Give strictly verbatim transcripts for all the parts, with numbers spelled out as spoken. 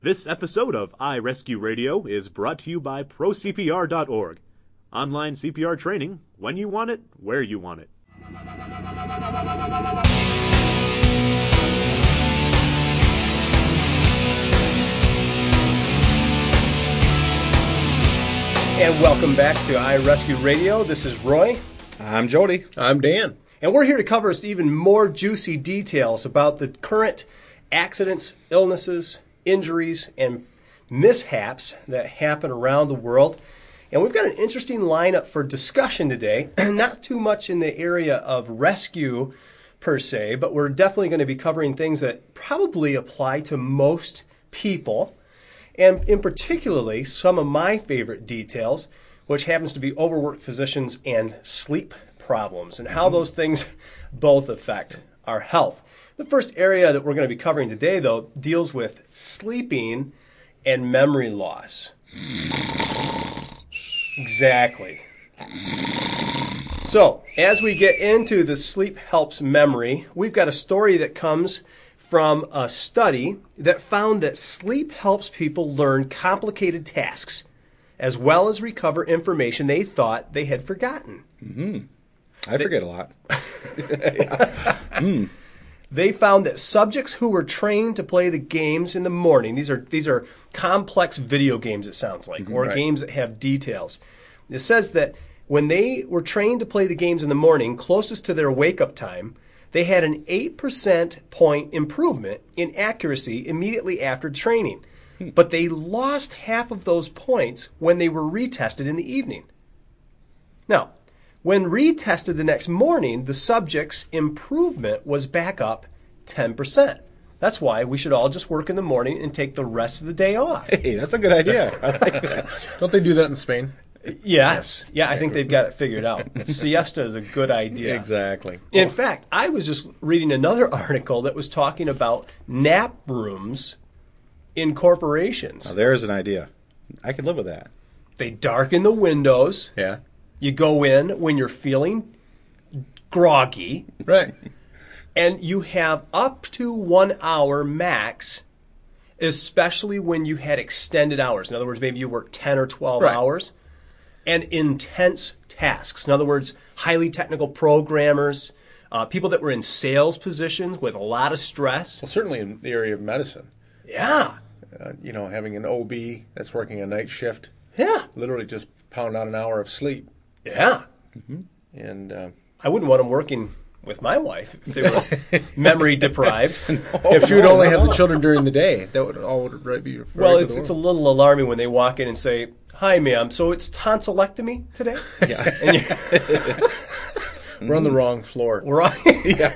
This episode of iRescue Radio is brought to you by Pro C P R dot org. Online C P R training, when you want it, where you want it. And welcome back to iRescue Radio. This is Roy. I'm Jody. I'm Dan. And we're here to cover even more juicy details about the current accidents, illnesses, injuries, and mishaps that happen around the world. And we've got an interesting lineup for discussion today. Not too much in the area of rescue per se, but we're definitely going to be covering things that probably apply to most people. And in particularly, some of my favorite details, which happens to be overworked physicians and sleep problems, and how those things both affect our health. The first area that we're going to be covering today, though, deals with sleeping and memory loss. Exactly. So, as we get into the sleep helps memory, we've got a story that comes from a study that found that sleep helps people learn complicated tasks as well as recover information they thought they had forgotten. Mm-hmm. I they, forget a lot. mm. They found that subjects who were trained to play the games in the morning, these are these are complex video games, it sounds like, mm-hmm, or right. games that have details. It says that when they were trained to play the games in the morning, closest to their wake-up time, they had an eight percent point improvement in accuracy immediately after training. Hmm. But they lost half of those points when they were retested in the evening. Now, when retested the next morning, the subject's improvement was back up ten percent. That's why we should all just work in the morning and take the rest of the day off. Hey, that's a good idea. I like that. Don't they do that in Spain? Yes. Yeah, I think they've got it figured out. Siesta is a good idea. Exactly. In fact, I was just reading another article that was talking about nap rooms in corporations. Now, there's an idea. I could live with that. They darken the windows. Yeah. You go in when you're feeling groggy. Right. And you have up to one hour max, especially when you had extended hours. In other words, maybe you work ten or twelve right. hours. And intense tasks. In other words, highly technical programmers, uh, people that were in sales positions with a lot of stress. Well, certainly in the area of medicine. Yeah. Uh, you know, having an O B that's working a night shift. Yeah. Literally just pound out an hour of sleep. Yeah. Mm-hmm. And uh, I wouldn't want them working with my wife if they were memory deprived. no, if she would no, only no. have the children during the day, that would all would right be. Right well, it's it's a little alarming when they walk in and say, "Hi, ma'am. So it's tonsillectomy today?" Yeah. And we're on the wrong floor. We're on. Yeah.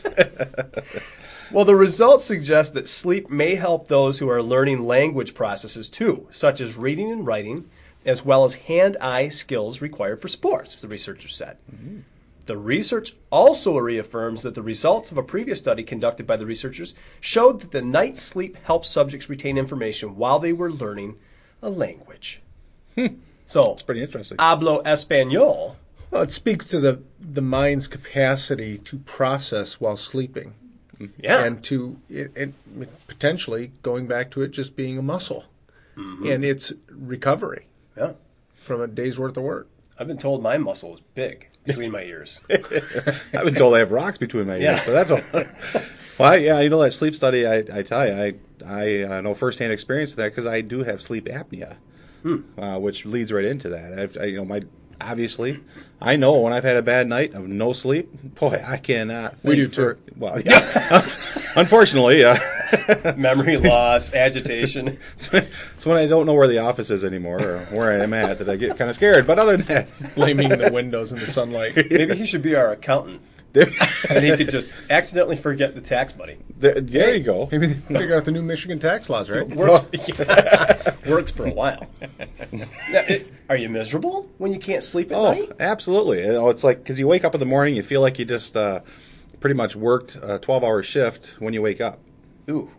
Well, the results suggest that sleep may help those who are learning language processes too, such as reading and writing, as well as hand-eye skills required for sports, the researchers said. Mm-hmm. The research also reaffirms that the results of a previous study conducted by the researchers showed that the night sleep helped subjects retain information while they were learning a language. Hmm. So, it's pretty interesting. Hablo español. Well, it speaks to the the mind's capacity to process while sleeping. Yeah. And to it, it, potentially going back to it just being a muscle. Mm-hmm. And it's recovery. Yeah. From a day's worth of work. I've been told my muscle is big between my ears. I've been told I have rocks between my ears, yeah. but that's all. Well, I, yeah, you know that sleep study, I, I tell you, I, I uh, know firsthand experience of that because I do have sleep apnea, hmm. uh, which leads right into that. I've, I, you know, my obviously, I know when I've had a bad night of no sleep, boy, I cannot think We do for, too. Well, yeah. Unfortunately, uh, memory loss, agitation. It's when, it's when I don't know where the office is anymore or where I am at that I get kind of scared. But other than that, blaming the windows and the sunlight. Maybe he should be our accountant. And he could just accidentally forget the tax money. There, there hey, you go. Maybe they figure out the new Michigan tax laws, right? Works, yeah, works for a while. Now, it, are you miserable when you can't sleep at oh, night? Absolutely. You know, it's like because you wake up in the morning, you feel like you just uh, pretty much worked a twelve-hour shift when you wake up. Ooh.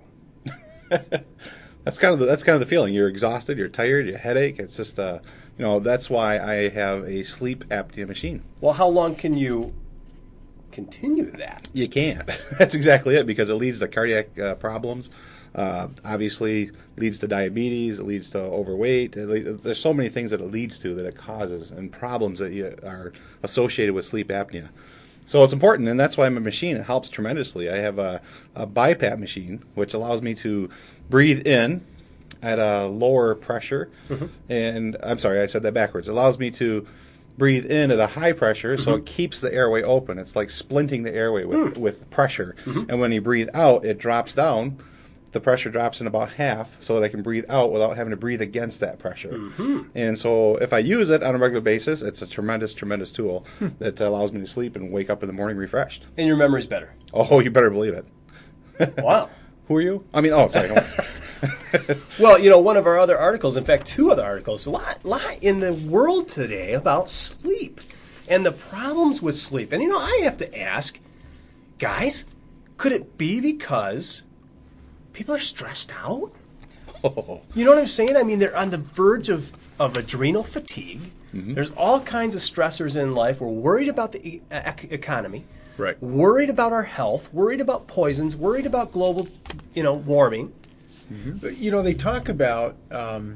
That's kind of the, that's kind of the feeling. You're exhausted. You're tired. You have a headache. It's just uh, you know that's why I have a sleep apnea machine. Well, how long can you continue that? You can't. That's exactly it because it leads to cardiac uh, problems. Uh, obviously, leads to diabetes. It leads to overweight. It le- there's so many things that it leads to, that it causes, and problems that you, are associated with sleep apnea. So it's important, and that's why my machine, it helps tremendously. I have a, a BiPAP machine, which allows me to breathe in at a lower pressure. Mm-hmm. And I'm sorry, I said that backwards. It allows me to breathe in at a high pressure, so mm-hmm. it keeps the airway open. It's like splinting the airway with, mm. with pressure. Mm-hmm. And when you breathe out, it drops down. The pressure drops in about half, so that I can breathe out without having to breathe against that pressure. Mm-hmm. And so if I use it on a regular basis, it's a tremendous, tremendous tool that allows me to sleep and wake up in the morning refreshed. And your memory's better. Oh, you better believe it. Wow. Who are you? I mean, oh, sorry. Well, you know, one of our other articles, in fact, two other articles, a lot, lot in the world today about sleep and the problems with sleep. And, you know, I have to ask, guys, could it be because people are stressed out? Oh. You know what I'm saying? I mean, they're on the verge of, of adrenal fatigue. Mm-hmm. There's all kinds of stressors in life. We're worried about the e- economy. Right. Worried about our health. Worried about poisons. Worried about global, you know, warming. Mm-hmm. You know, they talk about um,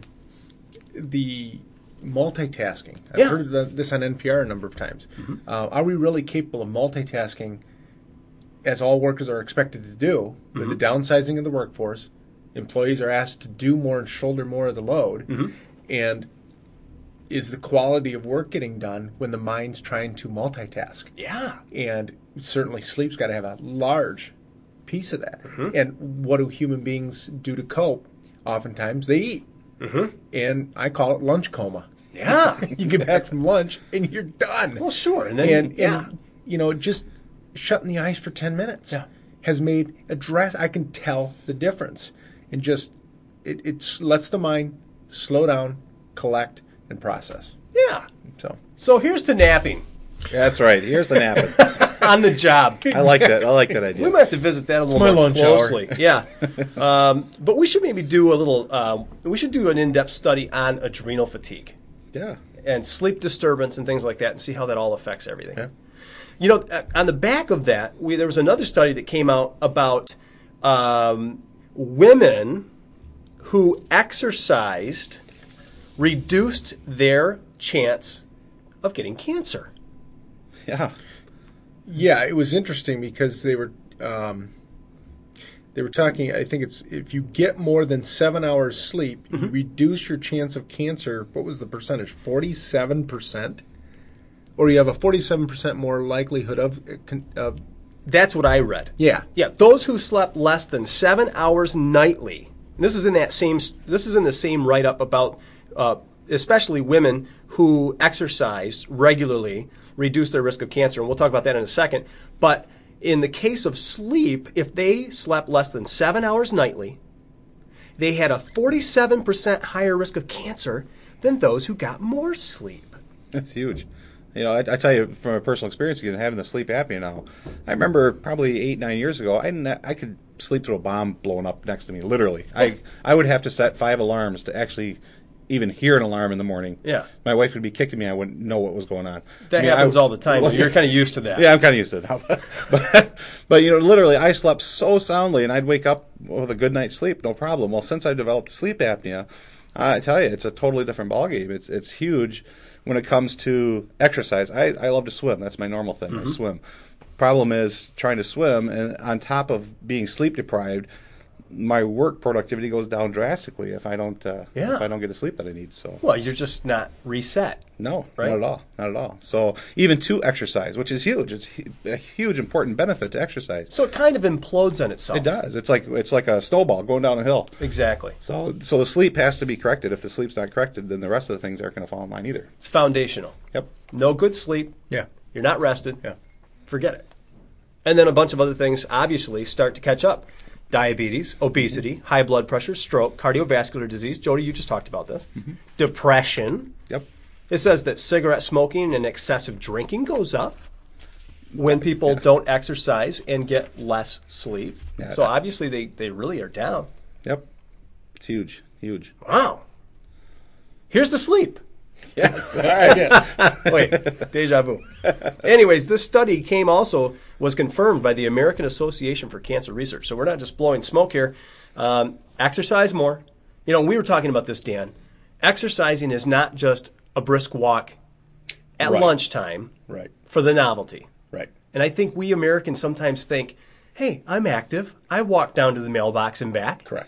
the multitasking. I've Yeah. heard of this on N P R a number of times. Mm-hmm. Uh, are we really capable of multitasking, as all workers are expected to do, with mm-hmm. the downsizing of the workforce? Employees are asked to do more and shoulder more of the load. Mm-hmm. And is the quality of work getting done when the mind's trying to multitask? Yeah. And certainly sleep's got to have a large piece of that. Mm-hmm. And what do human beings do to cope? Oftentimes they eat. Mm-hmm. And I call it lunch coma. Yeah. You get back from lunch and you're done. Well, sure. And then, and, yeah. and, you know, just shutting the eyes for ten minutes yeah. has made a dress. I can tell the difference. And just, it, it lets the mind slow down, collect, and process. Yeah. So, so here's to napping. Yeah, that's right. Here's the napping. On the job. I like that. I like that idea. We might have to visit that a little my more lunch closely. Yeah. Um, but we should maybe do a little, um, we should do an in-depth study on adrenal fatigue. Yeah. And sleep disturbance and things like that, and see how that all affects everything. Yeah. You know, on the back of that, we, there was another study that came out about um, women who exercised reduced their chance of getting cancer. Yeah. Yeah, it was interesting because they were um, they were talking. I think it's if you get more than seven hours sleep, mm-hmm. you reduce your chance of cancer. What was the percentage? Forty-seven percent, or you have a forty-seven percent more likelihood of. Uh, That's what I read. Yeah, yeah. Those who slept less than seven hours nightly. And this is in that same. This is in the same write-up about, uh, especially women who exercise regularly reduce their risk of cancer, and we'll talk about that in a second. But in the case of sleep, if they slept less than seven hours nightly, they had a forty-seven percent higher risk of cancer than those who got more sleep. That's huge. You know, I, I tell you from a personal experience, again, having the sleep apnea now, I remember probably eight, nine years ago, I didn't, I could sleep through a bomb blowing up next to me, literally. I, I would have to set five alarms to actually even hear an alarm in the morning. Yeah. My wife would be kicking me. I wouldn't know what was going on. That I mean, happens I, all the time. Well, you're kind of used to that. Yeah, I'm kind of used to it now. but, but, you know, literally, I slept so soundly, and I'd wake up with a good night's sleep, no problem. Well, since I developed sleep apnea, I tell you, it's a totally different ballgame. It's it's huge when it comes to exercise. I, I love to swim. That's my normal thing. Mm-hmm. I swim. Problem is trying to swim, and on top of being sleep deprived, my work productivity goes down drastically if I don't uh, yeah. if I don't get the sleep that I need. So well, you're just not reset. No, right? not at all, not at all. So even to exercise, which is huge, it's a huge important benefit to exercise. So it kind of implodes on itself. It does. It's like it's like a snowball going down a hill. Exactly. So so the sleep has to be corrected. If the sleep's not corrected, then the rest of the things aren't going to fall in line either. It's foundational. Yep. No good sleep. Yeah. You're not rested. Yeah. Forget it. And then a bunch of other things obviously start to catch up. Diabetes, obesity, high blood pressure, stroke, cardiovascular disease. Jody, you just talked about this. Mm-hmm. Depression. Yep. It says that cigarette smoking and excessive drinking goes up when people yeah. don't exercise and get less sleep. Yeah, so obviously they, they really are down. Yep. It's huge. Huge. Wow. Here's the sleep. Yes. All right, yeah. Wait, deja vu. Anyways, this study came also, was confirmed by the American Association for Cancer Research. So we're not just blowing smoke here. Um, exercise more. You know, we were talking about this, Dan. Exercising is not just a brisk walk at Right. lunchtime Right, for the novelty. right. And I think we Americans sometimes think, hey, I'm active. I walk down to the mailbox and back. Correct.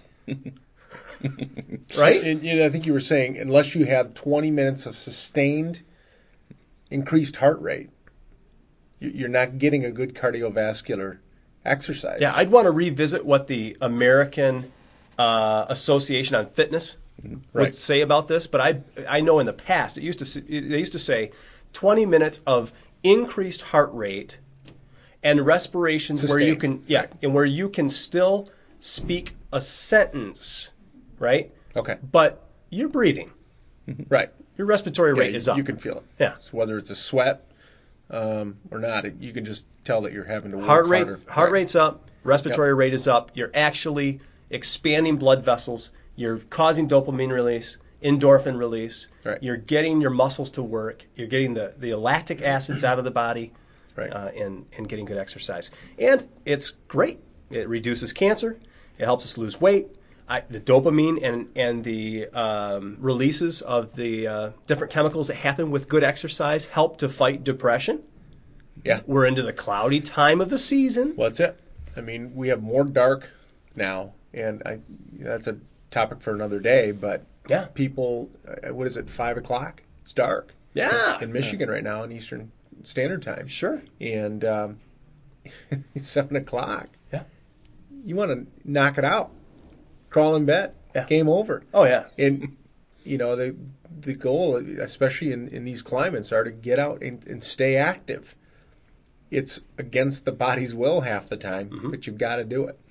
Right? And, you know, I think you were saying, unless you have twenty minutes of sustained increased heart rate, you- you're not getting a good cardiovascular exercise. Yeah, I'd want to revisit what the American uh, Association on Fitness would Right. say about this. But I, I know in the past it used to s- they used to say twenty minutes of increased heart rate and respirations where you Sustained. can yeah, and where you can still speak a sentence, right? Okay. But you're breathing. Right. Your respiratory Yeah, rate you, is up. you can feel it. Yeah. So whether it's a sweat um, or not, it, you can just tell that you're having to work Heart rate, harder. heart Right. rate's up, respiratory Yep. rate is up. You're actually expanding blood vessels. You're causing dopamine release, endorphin release. Right. You're getting your muscles to work. You're getting the, the lactic acids out of the body, Right. uh, and and getting good exercise. And it's great. It reduces cancer. It helps us lose weight. I, the dopamine and and the um, releases of the uh, different chemicals that happen with good exercise help to fight depression. Yeah. We're into the cloudy time of the season. Well, that's it. I mean, we have more dark now, and I that's a topic for another day. But Yeah. people, uh, what is it? Five o'clock. It's dark. Yeah. In Michigan right now, in Eastern Standard Time. Sure. And um, seven o'clock. Yeah. You want to knock it out, crawl in bed. Yeah. Game over. Oh, yeah. And you know the the goal, especially in, in these climates, are to get out and, and stay active. It's against the body's will half the time, Mm-hmm. but you've got to do it.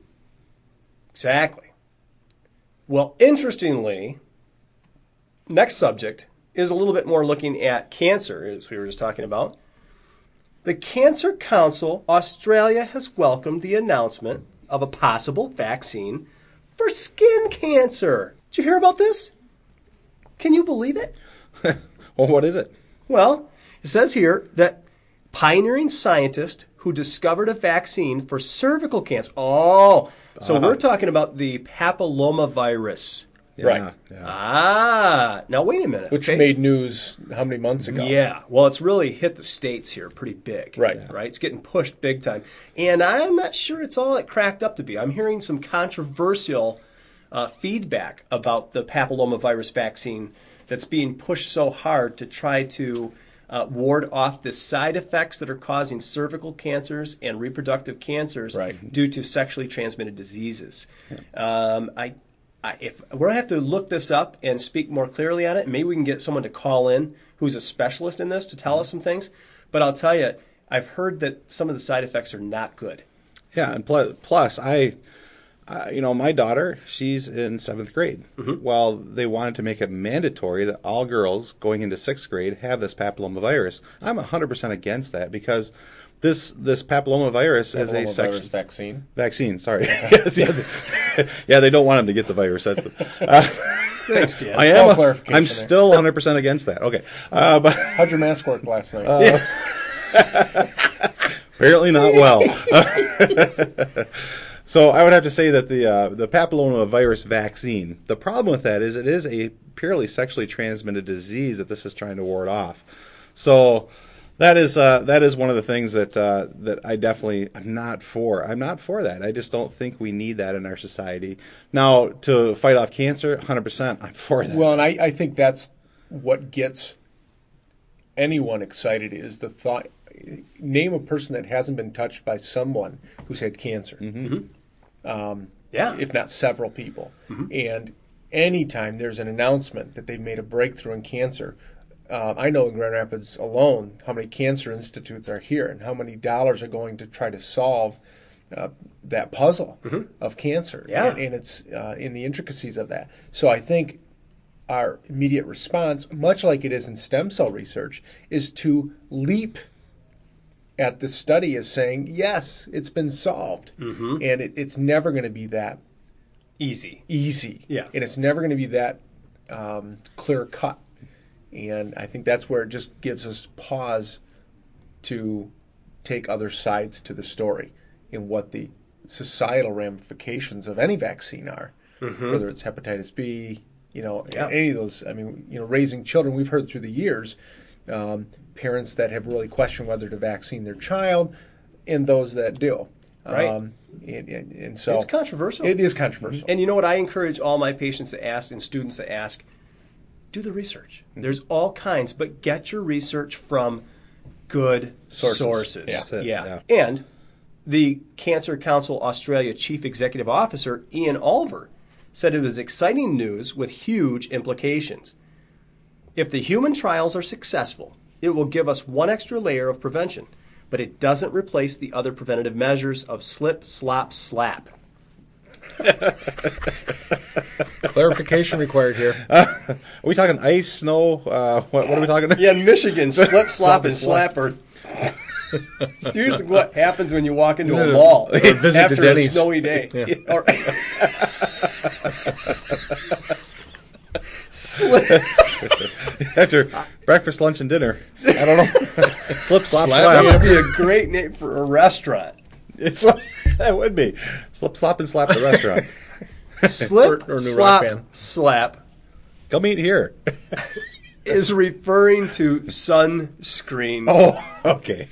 Exactly. Well, interestingly, next subject is a little bit more looking at cancer, as we were just talking about. The Cancer Council Australia has welcomed the announcement of a possible vaccine for skin cancer. Did you hear about this? Can you believe it? Well, what is it? Well, it says here that pioneering scientist who discovered a vaccine for cervical cancer. Oh, so we're talking about the papillomavirus. Yeah, Right. Yeah. Ah, now wait a minute. Which okay? made news how many months ago? Yeah, well, it's really hit the States here pretty big. Right. Right? It's getting pushed big time. And I'm not sure it's all it cracked up to be. I'm hearing some controversial uh, feedback about the papillomavirus vaccine that's being pushed so hard to try to uh, ward off the side effects that are causing cervical cancers and reproductive cancers Right. due to sexually transmitted diseases. Um, I I, if we're gonna have to look this up and speak more clearly on it, maybe we can get someone to call in who's a specialist in this to tell us some things. But I'll tell you, I've heard that some of the side effects are not good. Yeah, and plus, plus I, uh, you know, my daughter, she's in seventh grade. Well, they wanted to make it mandatory that all girls going into sixth grade have this papillomavirus. I'm one hundred percent against that because this this papillomavirus is a Papillomavirus section vaccine. vaccine. Sorry, yes, yeah, the- yeah, they don't want them to get the virus. That's uh, Thanks, Dan. I Small am. clarification I'm there. still one hundred percent against that. Okay, uh, but How'd your mask work last night? apparently not well. So I would have to say that the uh, the papillomavirus vaccine, the problem with that is it is a purely sexually transmitted disease that this is trying to ward off. So that is uh, that is one of the things that uh, that I definitely am not for. I'm not for that. I just don't think we need that in our society. Now, to fight off cancer, one hundred percent, I'm for that. Well, and I, I think that's what gets anyone excited is the thought. Name a person that hasn't been touched by someone who's had cancer, um, Yeah. if not several people. And anytime there's an announcement that they've made a breakthrough in cancer, uh, I know in Grand Rapids alone how many cancer institutes are here and how many dollars are going to try to solve uh, that puzzle of cancer. Yeah. And, and it's uh, in the intricacies of that. So I think our immediate response, much like it is in stem cell research, is to leap at the study as saying, yes, it's been solved. And it, it's never going to be that Easy. easy. Yeah. And it's never going to be that um, clear cut. And I think that's where it just gives us pause to take other sides to the story in what the societal ramifications of any vaccine are, mm-hmm. whether it's hepatitis B, you know, yeah. any of those. I mean, you know, raising children, we've heard through the years, um, parents that have really questioned whether to vaccine their child and those that do. Right. Um, and, and, and so it's controversial. It is controversial. And you know what? I encourage all my patients to ask and students to ask, do the research. Mm-hmm. There's all kinds, but get your research from good sources. sources. Yeah. That's it. Yeah. yeah. And the Cancer Council Australia Chief Executive Officer, Ian Olver, said it was exciting news with huge implications. If the human trials are successful, it will give us one extra layer of prevention, but it doesn't replace the other preventative measures of slip, slop, slap. Clarification required here. Uh, are we talking ice, snow? Uh, what, what are we talking about? Yeah, in Michigan, slip, slop, and slap are... It's usually what happens when you walk into a mall or visit after to Denny's. a snowy day. Yeah. Or, slip. After breakfast, lunch, and dinner. I don't know. Slip, slop, Slap. slap. That would be a great name for a restaurant. It's that would be slip, slop, and slap the restaurant. Slip, Or- or New slop, Rock Band. slap Come eat here. is referring to sunscreen. Oh, okay.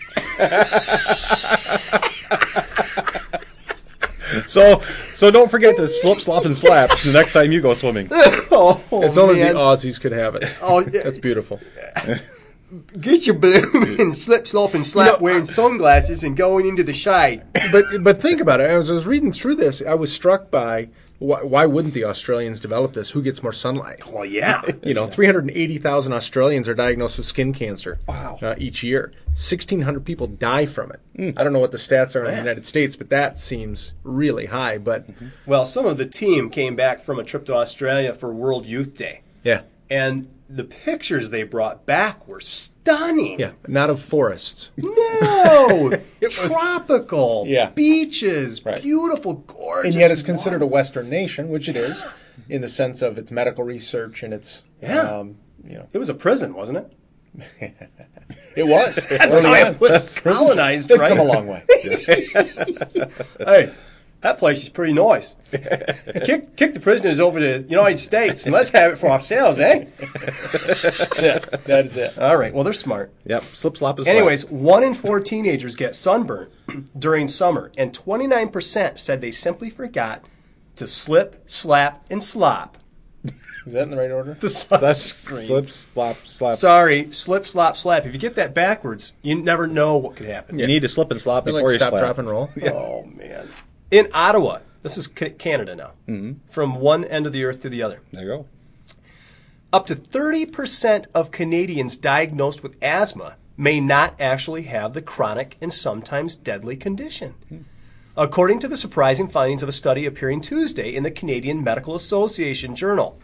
so, so don't forget to slip, slop, and slap the next time you go swimming. Oh, It's only man. the Aussies could have it. Oh, yeah. That's beautiful. Get your blooming slip, slop, and slap You know, wearing sunglasses and going into the shade. But but think about it. As I was reading through this, I was struck by why, why wouldn't the Australians develop this? Who gets more sunlight? Well, yeah. You know, three hundred eighty thousand Australians are diagnosed with skin cancer Wow. uh, each year. sixteen hundred people die from it. Mm. I don't know what the stats are in the United States, but that seems really high. But mm-hmm. Well, some of the team came back from a trip to Australia for World Youth Day. yeah, And the pictures they brought back were stunning. yeah, not of forests. No! Tropical. Yeah. Beaches. Right. Beautiful, gorgeous. And yet it's considered a Western nation, which it is, in the sense of its medical research and its, Yeah. um, you know, It was a prison, wasn't it? it was. That's Early how on. it was colonized, They've right? come a long way. Hey, that place is pretty nice. kick, kick the prisoners over to the United States and let's have it for ourselves, eh? Yeah, that is it. All right. Well, they're smart. Yep. Slip, slop, and slap. Anyways, one in four teenagers get sunburn during summer, and twenty-nine percent said they simply forgot to slip, slap, and slop Is that in the right order? the sunscreen. that's slip, slop, slap. Sorry, slip, slop, slap. If you get that backwards, you never know what could happen. You need to slip and slop Like before you stop, slap. drop, and roll. Oh, man. In Ottawa, this is Ca- Canada now, mm-hmm. from one end of the earth to the other. There you go. Up to thirty percent of Canadians diagnosed with asthma may not actually have the chronic and sometimes deadly condition. Hmm. According to the surprising findings of a study appearing Tuesday in the Canadian Medical Association Journal.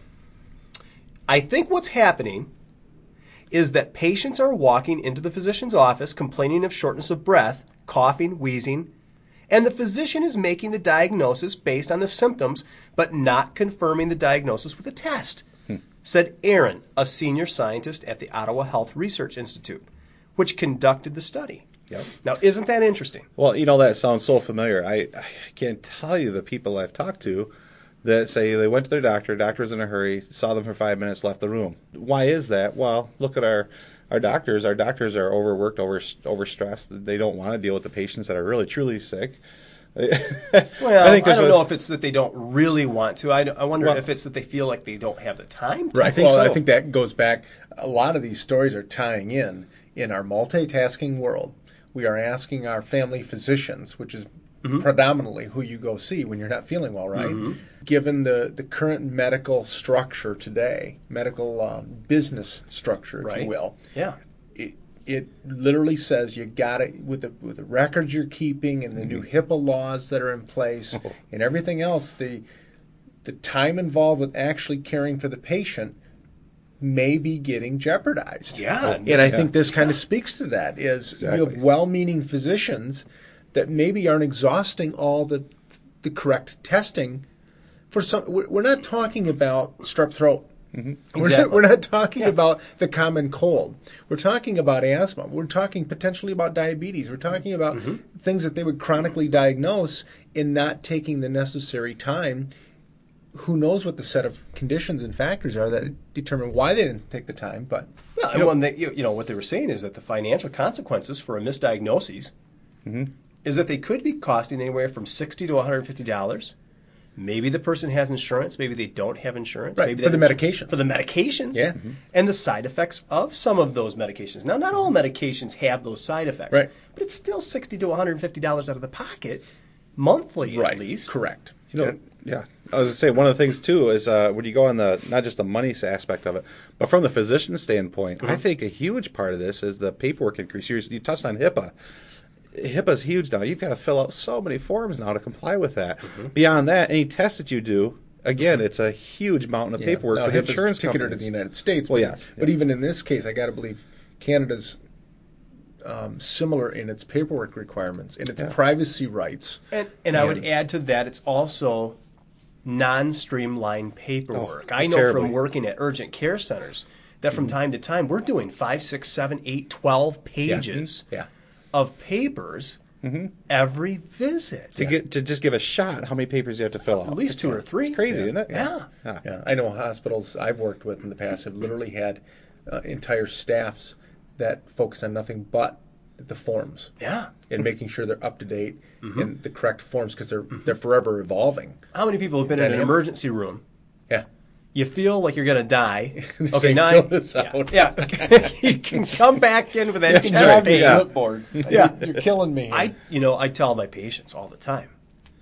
I think what's happening is that patients are walking into the physician's office complaining of shortness of breath, coughing, wheezing, and the physician is making the diagnosis based on the symptoms, but not confirming the diagnosis with a test, hmm. said Aaron, a senior scientist at the Ottawa Health Research Institute, which conducted the study. Yep. Now, isn't that interesting? Well, you know, that sounds so familiar. I, I can't tell you the people I've talked to that say they went to their doctor, doctor was in a hurry, saw them for five minutes, left the room. Why is that? Well, look at our, our doctors. Our doctors are overworked, over overstressed. They don't want to deal with the patients that are really, truly sick. Well, I, think I don't a, know if it's that they don't really want to. I, I wonder well, if it's that they feel like they don't have the time to. Right. I think well, so. I think that goes back. A lot of these stories are tying in in our multitasking world. We are asking our family physicians, which is mm-hmm. predominantly who you go see when you're not feeling well, right? Mm-hmm. Given the, the current medical structure today, medical um, business structure, if right. you will. Yeah. It, it literally says you got it with the with the records you're keeping and the mm-hmm. new HIPAA laws that are in place oh. and everything else. The the time involved with actually caring for the patient may be getting jeopardized. Yeah. And I think this kind of speaks to that, is Exactly. you have well-meaning physicians that maybe aren't exhausting all the the correct testing for some. We're not talking about strep throat We're, Exactly. not, we're not talking Yeah. about the common cold. We're talking about asthma. We're talking potentially about diabetes. We're talking about Mm-hmm. things that they would chronically diagnose and not taking the necessary time. Who knows what the set of conditions and factors are that determine why they didn't take the time, but Well, and when they, you you know, what they were saying is that the financial consequences for a misdiagnosis is that they could be costing anywhere from sixty to one hundred fifty dollars. Maybe the person has insurance. Maybe they don't have insurance. Right, Maybe for they the have- medications. For the medications. Yeah. Mhm. And the side effects of some of those medications. Now, not all medications have those side effects. Right. But it's still sixty to one hundred fifty dollars out of the pocket monthly at least. Correct. You know, yeah. I was going to say, one of the things, too, is uh, when you go on the, not just the money aspect of it, but from the physician standpoint, I think a huge part of this is the paperwork increase. You, you touched on HIPAA. HIPAA's huge now. You've got to fill out so many forms now to comply with that. Beyond that, any tests that you do, again, it's a huge mountain of paperwork Now, for the HIPAA's insurance particular companies. to the United States. Well, but, yes, But yeah. even in this case, I got to believe Canada's um, similar in its paperwork requirements, in its Yeah. privacy rights. And, and I would add to that, it's also non-streamlined paperwork. Oh, I know terribly. from working at urgent care centers that from time to time we're doing five, six, seven, eight, twelve pages Yeah. of papers every visit. To get to just give a shot, how many papers you have to fill out? At least It's- two or three. It's crazy, Yeah. isn't it? Yeah. yeah. Yeah, I know hospitals I've worked with in the past have literally had uh, entire staffs that focus on nothing but the forms Yeah. and making sure they're up to date and the correct forms because they're they're forever evolving. How many people have been in an Dynamic. emergency room? Yeah. You feel like you're going to die. They Okay, say, now "Fill this yeah, out." yeah. You can come back in with that Yeah, chest right. pain. Yeah. Clipboard. Yeah. You're killing me. I, you know, I tell my patients all the time,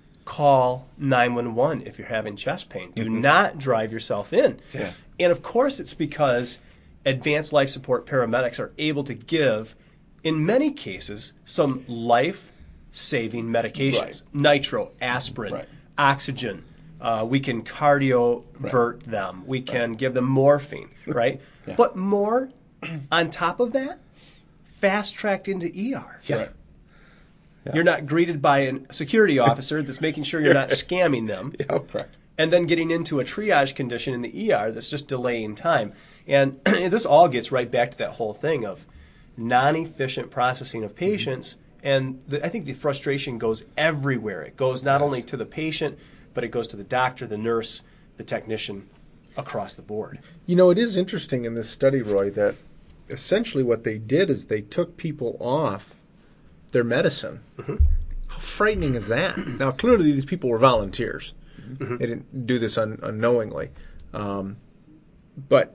call nine one one if you're having chest pain. Do not drive yourself in. Yeah. And of course, it's because advanced life support paramedics are able to give, in many cases, some life-saving medications: Right. nitro, aspirin, Right. oxygen. Uh, we can cardiovert them. We can give them morphine, right? But more, on top of that, fast-tracked into E R. Right. You're not greeted by a security officer that's making sure you're not scamming them, Oh, Correct. and then getting into a triage condition in the E R that's just delaying time. And this all gets right back to that whole thing of non-efficient processing of patients. And the, I think the frustration goes everywhere. It goes not only to the patient, but it goes to the doctor, the nurse, the technician, across the board. You know, it is interesting in this study, Roy, that essentially what they did is they took people off their medicine. How frightening is that? Now, clearly these people were volunteers. They didn't do this un- unknowingly. Um, but,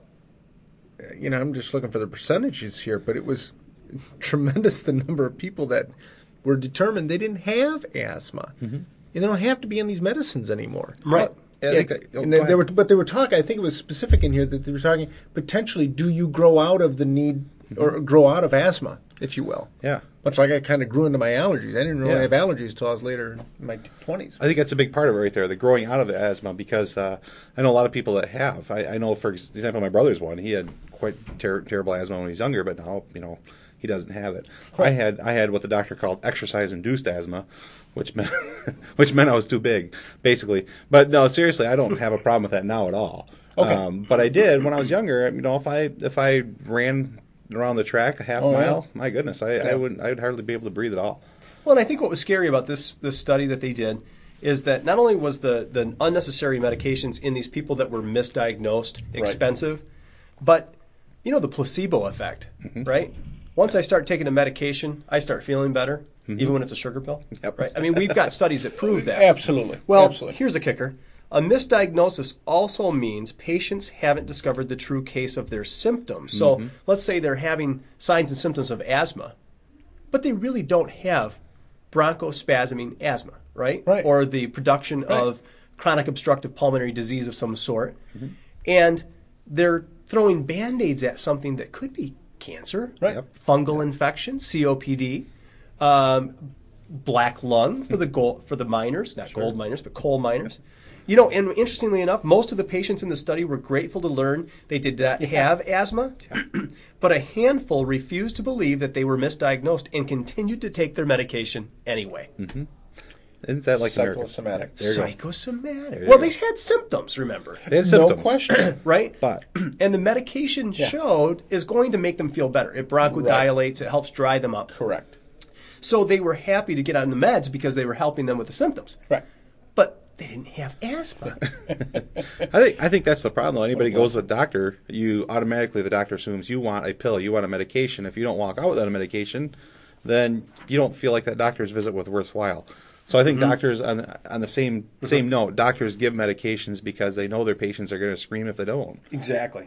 uh, you know, I'm just looking for the percentages here, but it was tremendous the number of people that were determined they didn't have asthma. And they don't have to be on these medicines anymore. Right. Yeah, I think that- oh, and go they, they ahead. were, but they were talking. I think it was specific in here that they were talking potentially. Do you grow out of the need or grow out of asthma, if you will? Yeah. Much like I kind of grew into my allergies. I didn't really Yeah. have allergies until I was later in my twenties. I think that's a big part of it right there, the growing out of the asthma, because uh, I know a lot of people that have. I, I know, for example, my brother's one. He had quite ter- terrible asthma when he was younger, but now, you know, he doesn't have it. I had I had what the doctor called exercise-induced asthma, which meant which meant I was too big, basically. But no, seriously, I don't have a problem with that now at all. Okay. Um, but I did when I was younger. You know, if I if I ran around the track a half Oh, yeah. mile, my goodness, I, I wouldn't I would hardly be able to breathe at all. Well, and I think what was scary about this this study that they did is that not only was the, the unnecessary medications in these people that were misdiagnosed expensive, but, you know, the placebo effect, right? Once I start taking a medication, I start feeling better, even when it's a sugar pill, Yep. right? I mean, we've got studies that prove that. Absolutely. Well, Absolutely. here's a kicker. A misdiagnosis also means patients haven't discovered the true case of their symptoms. So let's say they're having signs and symptoms of asthma, but they really don't have bronchospasming asthma, right? Right. Or the production of chronic obstructive pulmonary disease of some sort. And they're throwing Band-Aids at something that could be cancer, Right. Yep. fungal infection, C O P D, um, black lung for the gold, for the miners, not gold miners, but coal miners. You know, and interestingly enough, most of the patients in the study were grateful to learn they did not have asthma, but a handful refused to believe that they were misdiagnosed and continued to take their medication anyway. Isn't that like American? Psychosomatic. There you go. Psychosomatic. you Well, go. they had symptoms, remember, They had No symptoms. question. right? But And the medication showed is going to make them feel better. It bronchodilates. It helps dry them up. Correct. So they were happy to get on the meds because they were helping them with the symptoms. Right. But they didn't have asthma. I think I think that's the problem. Though. Anybody goes to the doctor, you automatically the doctor assumes you want a pill, you want a medication. If you don't walk out without a medication, then you don't feel like that doctor's visit was worthwhile. So I think Mm-hmm. doctors on the, on the same same note, doctors give medications because they know their patients are going to scream if they don't. Exactly.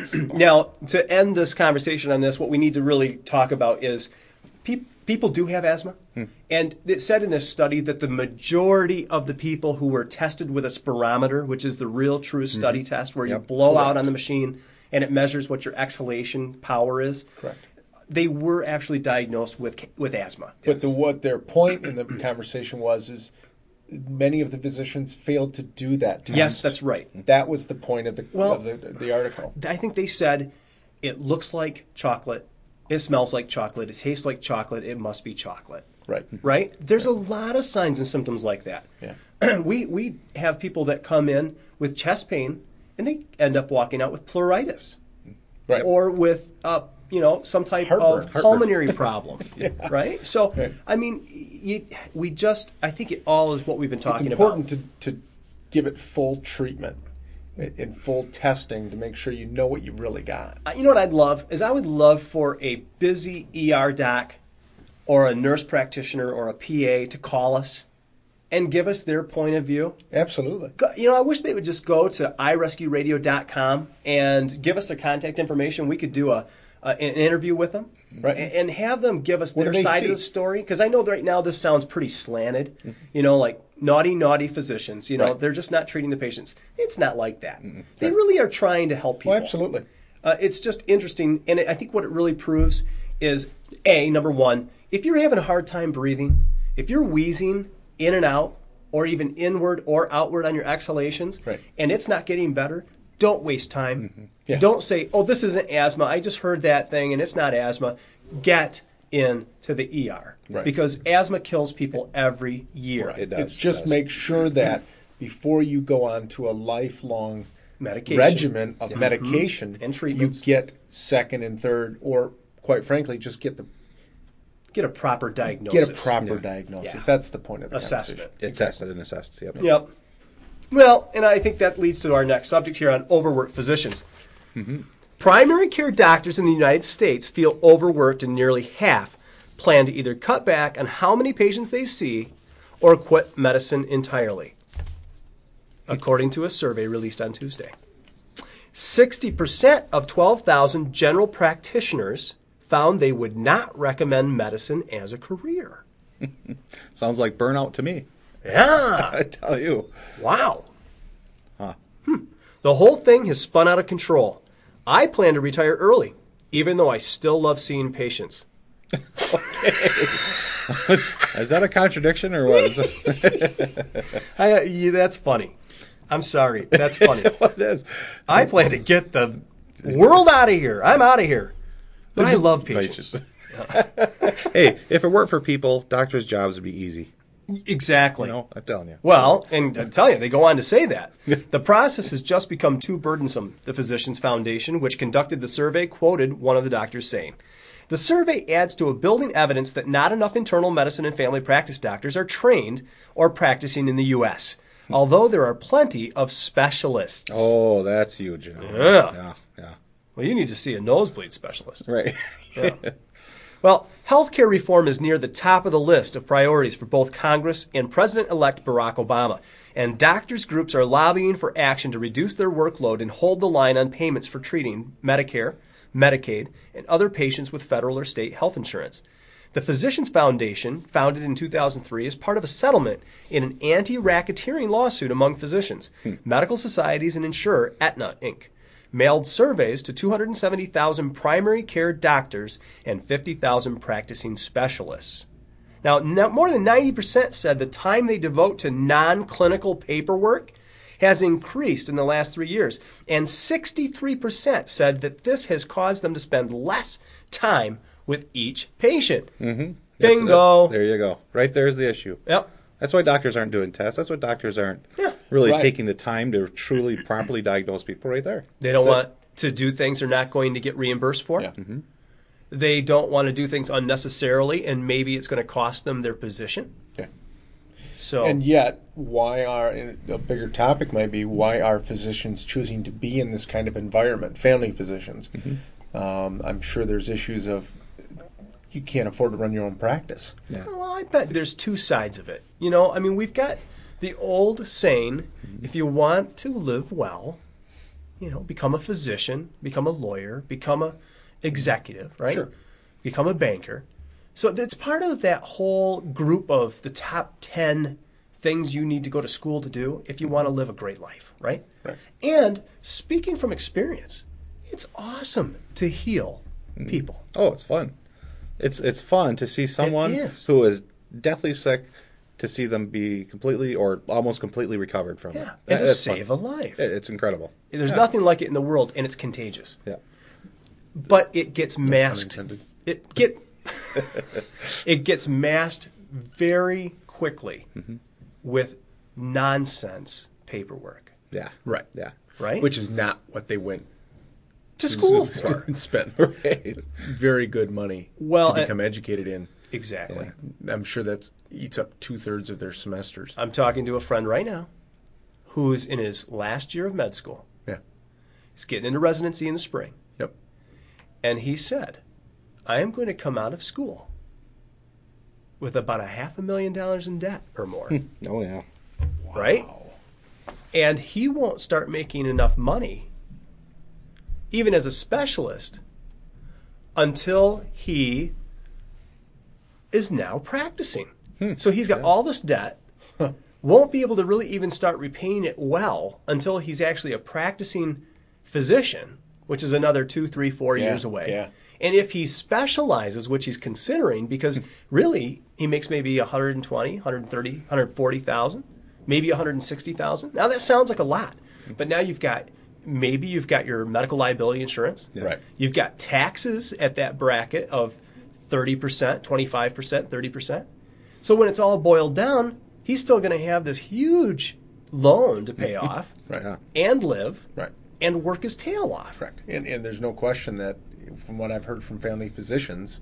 Now, to end this conversation on this, what we need to really talk about is pe- people do have asthma. Hmm. And it said in this study that the majority of the people who were tested with a spirometer, which is the real true study test where you Yep. blow out on the machine and it measures what your exhalation power is, Correct. they were actually diagnosed with with asthma. But the, what their point in the conversation was is many of the physicians failed to do that test. Yes, that's right. That was the point of the Well- of the, the article. I think they said it looks like chocolate, it smells like chocolate, it tastes like chocolate, it must be chocolate. Right. Right? There's a lot of signs and symptoms like that. Yeah. we we have people that come in with chest pain and they end up walking out with pleuritis. Right. Or with uh, you know, some type Heartburn. of pulmonary problem. Right? So Right. I mean you, we just I think it all is what we've been It's talking important about. to, to give it full treatment and full testing to make sure you know what you really got. Uh, You know what I'd love is I would love for a busy E R doc or a nurse practitioner or a P A to call us and give us their point of view. Absolutely. Go- You know, I wish they would just go to i rescue radio dot com and give us their contact information. We could do a, a an interview with them, Right. and, and have them give us What their do they side see? of the story. Because I know that right now this sounds pretty slanted. You know, like naughty, naughty physicians. You know, Right. they're just not treating the patients. It's not like that. They really are trying to help people. Well, absolutely. Uh, it's just interesting, and I think what it really proves is a number one. If you're having a hard time breathing, if you're wheezing in and out, or even inward or outward on your exhalations, Right. and it's not getting better, don't waste time. Yeah. Don't say, "Oh, this isn't asthma. I just heard that thing, and it's not asthma." Get into the E R Right. because asthma kills people every year. It does. It's just it does. make sure that before you go on to a lifelong Medication. regimen of medication And you treatments. get second and third, or quite frankly, just get the Get a proper diagnosis. get a proper diagnosis. Yeah. That's the point of the assessment. It tested and assessed. Yep. Yep. Well, and I think that leads to our next subject here on overworked physicians. Primary care doctors in the United States feel overworked, and nearly half plan to either cut back on how many patients they see or quit medicine entirely, according to a survey released on Tuesday. sixty percent of twelve thousand general practitioners found they would not recommend medicine as a career. Sounds like burnout to me. Yeah. I tell you. Wow. Huh. Hmm. The whole thing has spun out of control. I plan to retire early, even though I still love seeing patients. Is that a contradiction or what? Is it? I, uh, yeah, that's funny. I'm sorry. That's funny. What it is? I plan to get the world out of here. I'm out of here. But I love patients. Hey, if it weren't for people, doctors' jobs would be easy. Exactly. You know, I'm telling you. Well, and I tell you, they go on to say that. The process has just become too burdensome, the Physicians Foundation, which conducted the survey, quoted one of the doctors saying. The survey adds to a building evidence that not enough internal medicine and family practice doctors are trained or practicing in the U S, although there are plenty of specialists. Oh, that's huge. You know. Yeah. Yeah. Yeah. Well, you need to see a nosebleed specialist. Right. Yeah. Well, healthcare reform is near the top of the list of priorities for both Congress and President-elect Barack Obama, and doctors' groups are lobbying for action to reduce their workload and hold the line on payments for treating Medicare, Medicaid, and other patients with federal or state health insurance. The Physicians Foundation, founded in two thousand three, is part of a settlement in an anti-racketeering lawsuit among physicians, medical societies, and insurer Aetna, Incorporated mailed surveys to two hundred seventy thousand primary care doctors and fifty thousand practicing specialists. Now, no, more than ninety percent said the time they devote to non-clinical paperwork has increased in the last three years, and sixty-three percent said that this has caused them to spend less time with each patient. Mm-hmm. That's Bingo. it. There you go. Right there's the issue. Yep. That's why doctors aren't doing tests. That's why doctors aren't Yeah. really Right. taking the time to truly properly diagnose people right there. They don't That's it. want to do things they're not going to get reimbursed for. Yeah. They don't want to do things unnecessarily, and maybe it's going to cost them their position. Yeah. So, And yet, why are, and a bigger topic might be, why are physicians choosing to be in this kind of environment, family physicians? Um, I'm sure there's issues of you can't afford to run your own practice. Yeah. well, I bet there's two sides of it. You know, I mean, we've got the old saying, if you want to live well, you know, become a physician, become a lawyer, become a executive, right? Sure. Become a banker. So it's part of that whole group of the top ten things you need to go to school to do if you want to live a great life, right? Right. And speaking from experience, it's awesome to heal people. Oh, it's fun. It's it's fun to see someone is. who is deathly sick, to see them be completely or almost completely recovered from Yeah, it. and to That's fun. save a life. It- It's incredible. There's Yeah. nothing like it in the world, and it's contagious. Yeah. But it gets masked. unintended. It get it gets masked very quickly with nonsense paperwork, Yeah. Right. Yeah. right? Which is not what they went to school for. and spent Right. very good money Well, to become educated in. Exactly. I'm sure that eats up two thirds of their semesters. I'm talking to a friend right now who's in his last year of med school. Yeah. He's getting into residency in the spring. Yep. And he said, I am going to come out of school with about a half a million dollars in debt or more. Oh yeah. Right? And he won't start making enough money, even as a specialist, until he is now practicing. So he's got all this debt, won't be able to really even start repaying it well until he's actually a practicing physician, which is another two, three, four Yeah, years away. yeah. And if he specializes, which he's considering, because really he makes maybe one hundred twenty, one hundred thirty, one hundred forty thousand, maybe one hundred sixty thousand. Now that sounds like a lot, but now you've got maybe you've got your medical liability insurance. Right. You've got taxes at that bracket of thirty percent, twenty-five percent, thirty percent. So when it's all boiled down, he's still going to have this huge loan to pay off Right. Yeah. and live Right. and work his tail off. Correct. And, and there's no question that, from what I've heard from family physicians,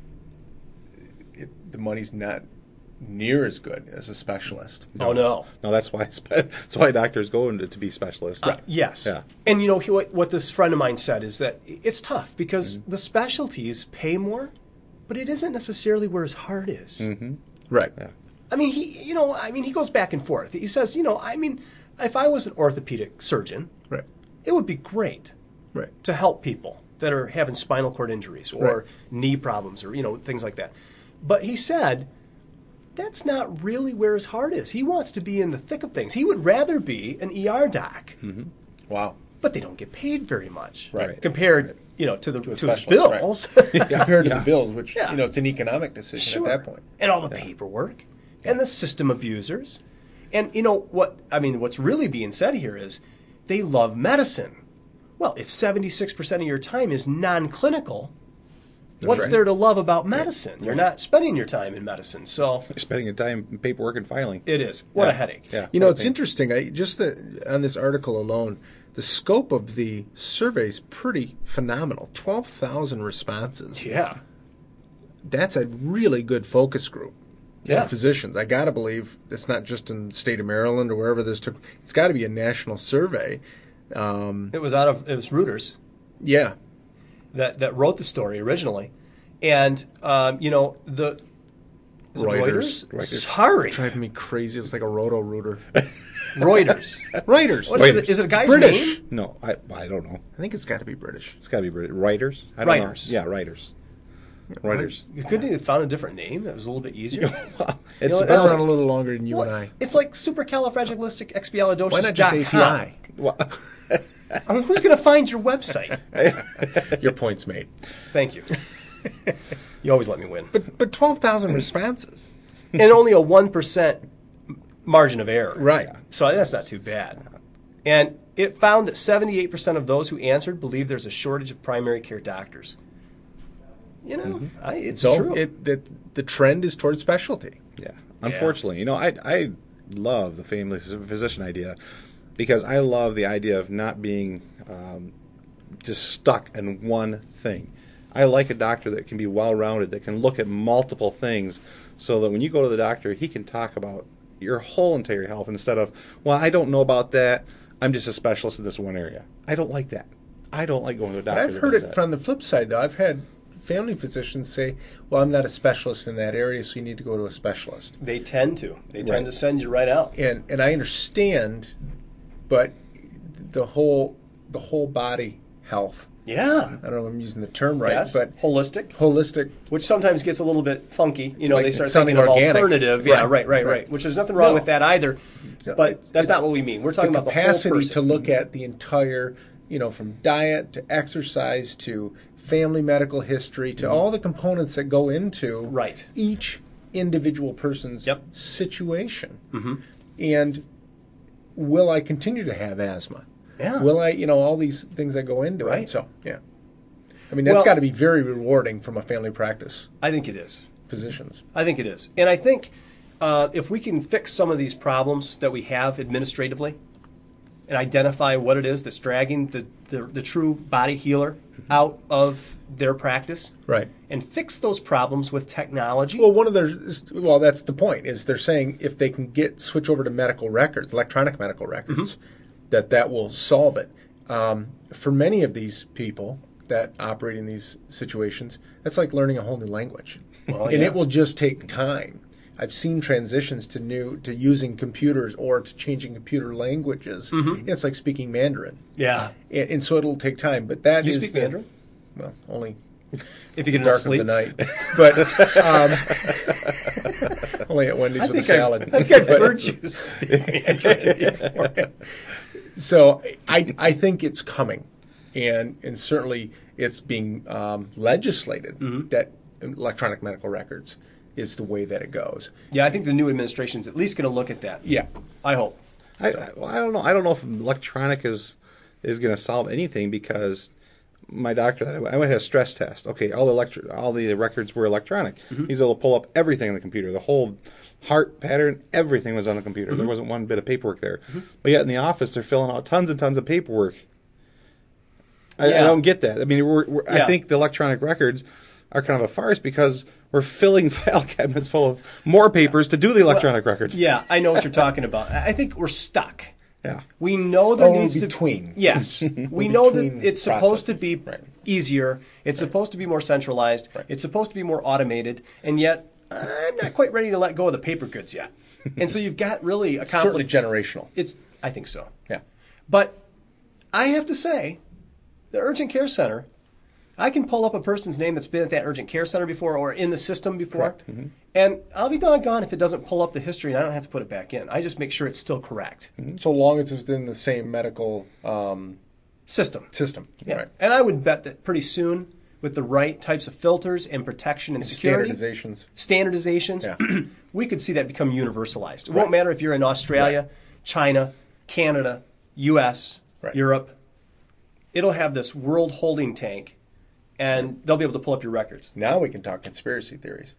it, the money's not near as good as a specialist. Oh, no. No, that's why spe- that's why doctors go into to be specialists. Uh, yes. Yeah. And you know he, what, what this friend of mine said is that it's tough because the specialties pay more, but it isn't necessarily where his heart is. Right. Yeah. I mean, he, you know, I mean, he goes back and forth. He says, you know, I mean, if I was an orthopedic surgeon, Right. it would be great Right. to help people that are having spinal cord injuries or Right. knee problems or, you know, things like that. But he said that's not really where his heart is. He wants to be in the thick of things. He would rather be an E R doc, Wow. but they don't get paid very much Right. compared, you know, to the to, a his specialist, right. bills. Compared to Yeah. the bills, which, Yeah. you know, it's an economic decision Sure. at that point. And all the paperwork and the system abusers. And you know what I mean, what's really being said here is they love medicine. Well, if seventy-six percent of your time is non-clinical, what's right. there to love about medicine? You're not spending your time in medicine. So You're spending your time in paperwork and filing. it is. What Yeah. a headache. Yeah. You know, I it's think- interesting. I, just the, on this article alone, the scope of the survey is pretty phenomenal. twelve thousand responses. Yeah. That's a really good focus group. Yeah. of physicians. I got to believe it's not just in the state of Maryland or wherever this took. It's got to be a national survey. Um, It was out of it was Reuters yeah. that, that wrote the story originally. And um, you know, the is it Reuters. Reuters? Reuters. Sorry. Driving me crazy. It's like a roto rooter. Reuters. Writers. What's it, Reuters. is it a guy's British. name? No, I I don't know. I think it's got to be British. It's got to be British. Writers. I don't Writers. know. Yeah, writers. Writers. Couldn't they have found a different name that was a little bit easier? Well, You it's know, Been It's around like- a little longer than you What? and I. It's like supercalifragilisticexpialidocious. Why not just A P I? well, I mean, who's going to find your website? Your point's made. Thank you. You always let me win. But but twelve thousand responses. And only a one percent margin of error. Right. So that's not too bad. And it found that seventy-eight percent of those who answered believe there's a shortage of primary care doctors. You know, I, it's So true. it the, the trend is towards specialty. yeah. Unfortunately, you know, I I love the family physician idea because I love the idea of not being um, just stuck in one thing. I like a doctor that can be well-rounded, that can look at multiple things, so that when you go to the doctor, he can talk about your whole entire health instead of, well, I don't know about that. I'm just a specialist in this one area. I don't like that. I don't like going to a doctor. But I've that heard does it that. from the flip side, though. I've had family physicians say, well, I'm not a specialist in that area, so you need to go to a specialist. They tend to. They tend Right. to send you right out. And and I understand, but the whole the whole body health, Yeah. I don't know if I'm using the term right, Yes. but Holistic. holistic. Which sometimes gets a little bit funky. You know, Like they start sounding thinking of organic. alternative. Yeah, Right. right, right, right, Right. Which there's nothing wrong No. with that either. No, But it's- that's it's not what we mean. We're talking the about the whole capacity person. to look at the entire, you know, from diet to exercise to family medical history to all the components that go into Right. each individual person's Yep. situation. Mm-hmm. And will I continue to have asthma? Yeah. Will I, you know, all these things that go into Right. it. So, yeah. I mean, that's Well- got to be very rewarding from a family practice I think it is. physicians. I think it is. And I think uh, if we can fix some of these problems that we have administratively and identify what it is that's dragging the, the, the true body healer out of their practice Right. and fix those problems with technology. Well, one of their well, that's the point. Is they're saying if they can get switch over to medical records, electronic medical records, that that will solve it. Um, for many of these people that operate in these situations, that's like learning a whole new language, Well, and yeah. it will just take time. I've seen transitions to new to using computers or to changing computer languages. It's like speaking Mandarin, yeah. and, and so it'll take time. But that You is speak the- Mandarin? Well, only If you get dark enough sleep. of the night, but um, only at Wendy's I with a think, I've, salad. I think I've But- heard you speak Mandarin before. So I I think it's coming, and and certainly it's being um, legislated that electronic medical records is the way that it goes. Yeah, I think the new administration is at least going to look at that. Yeah. I hope. I, I, well, I don't know. I don't know if electronic is is going to solve anything because my doctor, I went and had a stress test. Okay, all the electri- all the records were electronic. He's able to pull up everything on the computer, the whole heart pattern, everything was on the computer. There wasn't one bit of paperwork there. But yet in the office, they're filling out tons and tons of paperwork. I, Yeah. I don't get that. I mean, we're, we're, Yeah. I think the electronic records are kind of a farce because we're filling file cabinets full of more papers to do the electronic records. Yeah, I know what you're talking about. I I think we're stuck. Yeah. We know there Or we're needs to between. be yes. We We're know that between it's supposed to be processes. Right. easier. It's supposed to be more centralized. Right. It's supposed to be more automated, and yet I'm not quite ready to let go of the paper goods yet. And so you've got really a Certainly compli- generational. It's I think so. Yeah. But I have to say, the urgent care center, I can pull up a person's name that's been at that urgent care center before or in the system before, Correct. and I'll be doggone if it doesn't pull up the history and I don't have to put it back in. I just make sure it's still correct. So long as it's within the same medical um, System. system. Yeah. Right. And I would bet that pretty soon, with the right types of filters and protection and security, Standardizations. standardizations, Yeah. we could see that become universalized. It won't matter if you're in Australia, Right. China, Canada, U S, Right. Europe. It'll have this world holding tank, and they'll be able to pull up your records. Now we can talk conspiracy theories.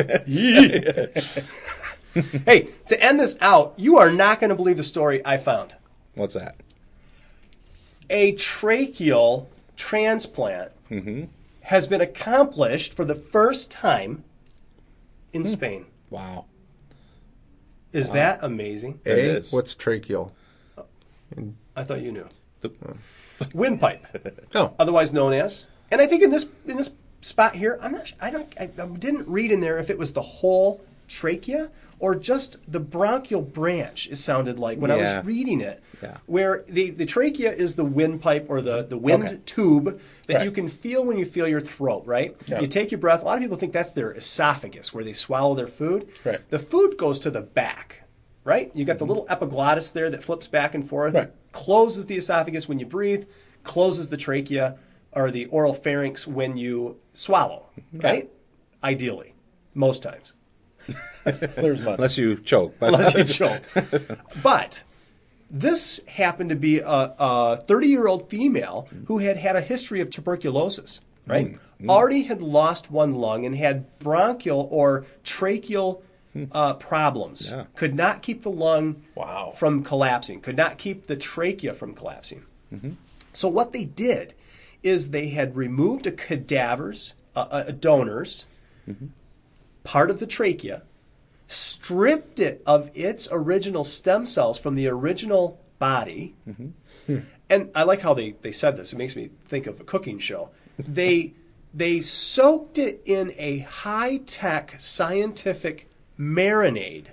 Hey, to end this out, you are not going to believe the story I found. What's that? A tracheal transplant has been accomplished for the first time in Spain. Wow. Is that amazing? It A, is. what's tracheal? I thought you knew. The- Windpipe, Oh, otherwise known as. And I think in this in this spot here, I'm not. I don't. I, I didn't read in there if it was the whole trachea or just the bronchial branch. It sounded like when I Yeah. was reading it, Yeah. where the the trachea is the windpipe or the the wind Okay. tube that Right. you can feel when you feel your throat. Right. Yeah. You take your breath. A lot of people think that's their esophagus where they swallow their food. Right. The food goes to the back. Right? You got the little epiglottis there that flips back and forth. Right. Closes the esophagus when you breathe, closes the trachea or the oral pharynx when you swallow. Right? Ideally, most times, clear as mud. Unless you choke. But unless you choke. But this happened to be a thirty-year-old female who had had a history of tuberculosis. Right? Already had lost one lung and had bronchial or tracheal uh, problems. Yeah. Could not keep the lung Wow. from collapsing. Could not keep the trachea from collapsing. So what they did is they had removed a cadaver's, uh, a donor's, part of the trachea, stripped it of its original stem cells from the original body. And I like how they, they said this. It makes me think of a cooking show. They they soaked it in a high-tech scientific marinade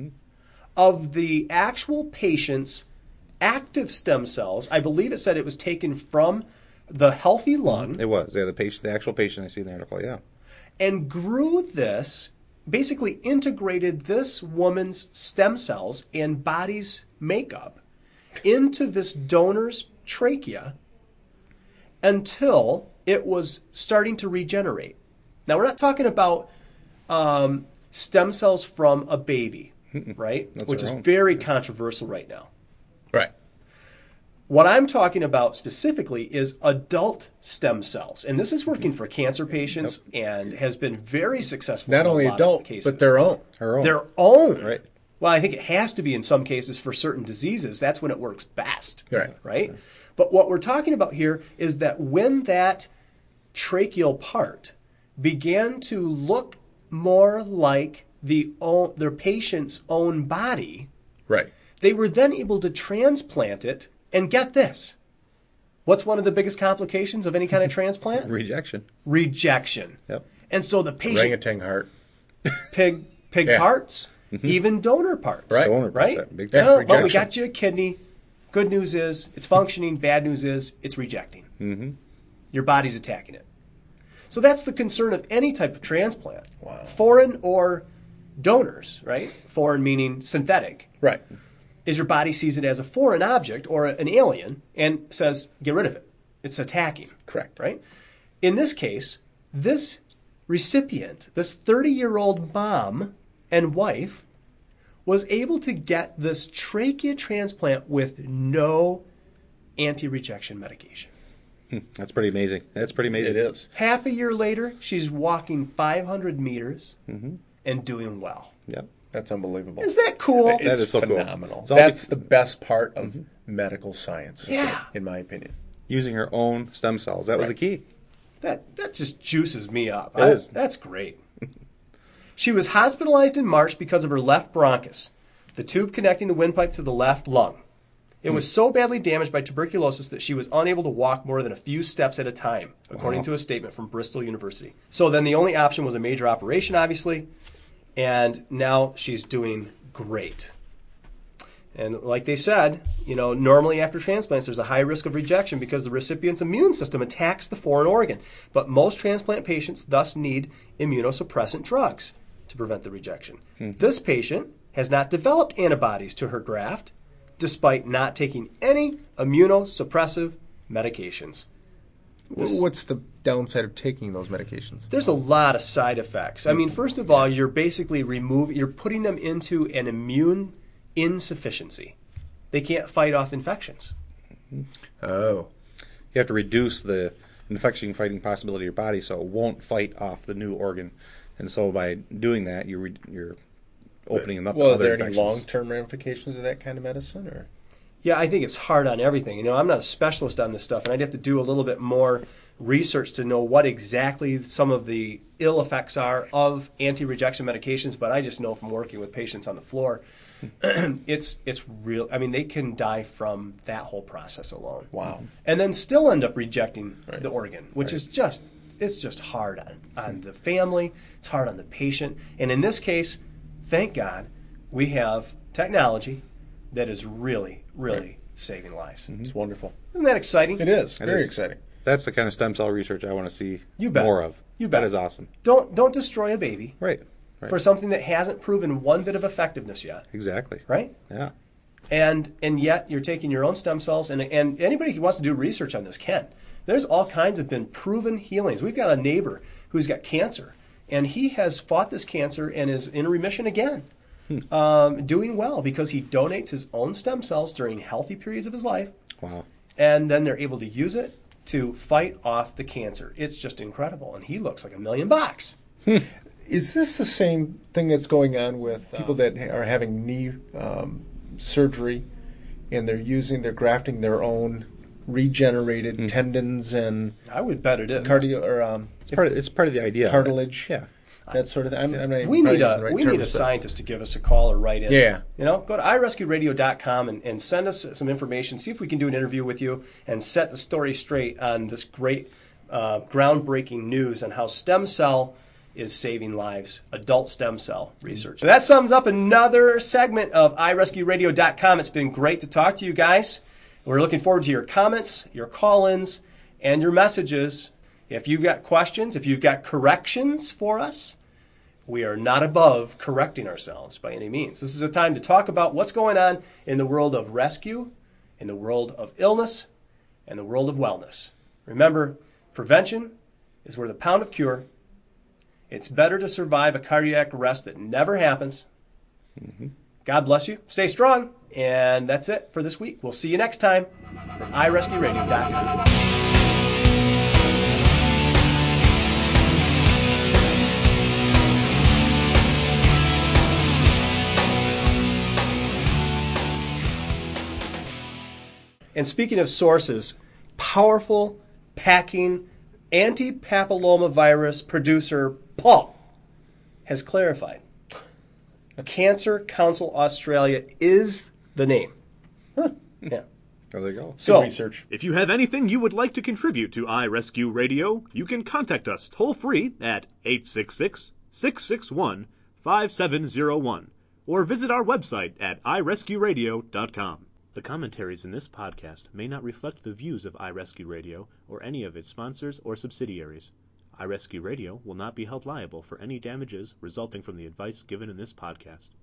of the actual patient's active stem cells. I believe it said it was taken from the healthy lung. It was. Yeah, the patient, the actual patient I see in the article, yeah. And grew this, basically integrated this woman's stem cells and body's makeup into this donor's trachea until it was starting to regenerate. Now, we're not talking about um, stem cells from a baby, right? That's Which our is own. very controversial right now. Right. What I'm talking about specifically is adult stem cells. And this is working for cancer patients and has been very successful Not in a only lot of adult, cases. but their own. Her own. Their own. Right. Well, I think it has to be in some cases for certain diseases. That's when it works best. Right. Right? But what we're talking about here is that when that tracheal part began to look more like the own, their patient's own body, Right. they were then able to transplant it. And get this. What's one of the biggest complications of any kind of transplant? Rejection. Rejection. Yep. And so the patient, Orangutan heart. pig, pig Yeah. parts, even donor parts. Right. Donor parts, Right? that big Yeah, time. Well, well, we rejection. got you a kidney. Good news is it's functioning. Bad news is it's rejecting. Mm-hmm. Your body's attacking it. So that's the concern of any type of transplant. Wow. Foreign or donors, right? Foreign meaning synthetic. Right. Is your body sees it as a foreign object or an alien and says, get rid of it. It's attacking. Correct. Right? In this case, this recipient, this thirty-year-old mom and wife, was able to get this trachea transplant with no anti-rejection medication. That's pretty amazing. That's pretty amazing. It is. Half a year later, she's walking five hundred meters and doing well. Yep. That's unbelievable. Is that cool? That It's is so cool. phenomenal. It's all That's be- the best part of medical science. Yeah. In my opinion. Using her own stem cells. That was the key. That that just juices me up. It I- is. That's great. She was hospitalized in March because of her left bronchus, the tube connecting the windpipe to the left lung. It was so badly damaged by tuberculosis that she was unable to walk more than a few steps at a time, according Wow. to a statement from Bristol University. So then the only option was a major operation, obviously, and now she's doing great. And like they said, you know, normally after transplants, there's a high risk of rejection because the recipient's immune system attacks the foreign organ. But most transplant patients thus need immunosuppressant drugs to prevent the rejection. This patient has not developed antibodies to her graft despite not taking any immunosuppressive medications. This- What's the downside of taking those medications? There's a lot of side effects. I mean, first of all, you're basically removing, you're putting them into an immune insufficiency. They can't fight off infections. Oh. You have to reduce the infection fighting possibility of your body so it won't fight off the new organ. And so by doing that, you're, re- you're opening them up Well, to are other there any infections. long-term ramifications of that kind of medicine? Or Yeah, I think it's hard on everything. You know, I'm not a specialist on this stuff, and I'd have to do a little bit more research to know what exactly some of the ill effects are of anti-rejection medications. But I just know from working with patients on the floor, it's it's real. I mean, they can die from that whole process alone. Wow. And then still end up rejecting Right. the organ, which is just it's just hard on, on the family. It's hard on the patient. And in this case, thank God, we have technology that is really, really Right. saving lives. It's wonderful. Isn't that exciting? It is. It Very is. exciting. That's the kind of stem cell research I want to see You bet. more of. You bet. That is awesome. Don't don't destroy a baby Right. Right. for something that hasn't proven one bit of effectiveness yet, Exactly. right? Yeah. And and yet you're taking your own stem cells, and and anybody who wants to do research on this can. There's all kinds of been proven healings. We've got a neighbor who's got cancer, and he has fought this cancer and is in remission again, um, doing well because he donates his own stem cells during healthy periods of his life, Wow. and then they're able to use it to fight off the cancer. It's just incredible, and he looks like a million bucks. Is this the same thing that's going on with people that are having knee um, surgery, and they're using, they're grafting their own regenerated mm. tendons and I would bet it is cardio or um, it's part of, it's part of the idea. Cartilage, yeah, that sort of thing. I'm, I'm not we need a right we need a scientist to give us a call or write in. Yeah, you know, go to i rescue radio dot com and, and send us some information. See if we can do an interview with you and set the story straight on this great, uh, groundbreaking news on how stem cell is saving lives, adult stem cell research. So that sums up another segment of i rescue radio dot com. It's been great to talk to you guys. We're looking forward to your comments, your call-ins, and your messages. If you've got questions, if you've got corrections for us, we are not above correcting ourselves by any means. This is a time to talk about what's going on in the world of rescue, in the world of illness, and the world of wellness. Remember, prevention is worth a pound of cure. It's better to survive a cardiac arrest that never happens. Mm-hmm. God bless you. Stay strong. And that's it for this week. We'll see you next time from i rescue radio dot com. And speaking of sources, powerful packing anti-papillomavirus producer Paul has clarified. Cancer Council Australia is the name. Huh. Yeah. There you go. So, Good research. If you have anything you would like to contribute to iRescue Radio, you can contact us toll-free at eight six six, six six one, five seven zero one or visit our website at i rescue radio dot com. The commentaries in this podcast may not reflect the views of iRescue Radio or any of its sponsors or subsidiaries. iRescue Radio will not be held liable for any damages resulting from the advice given in this podcast.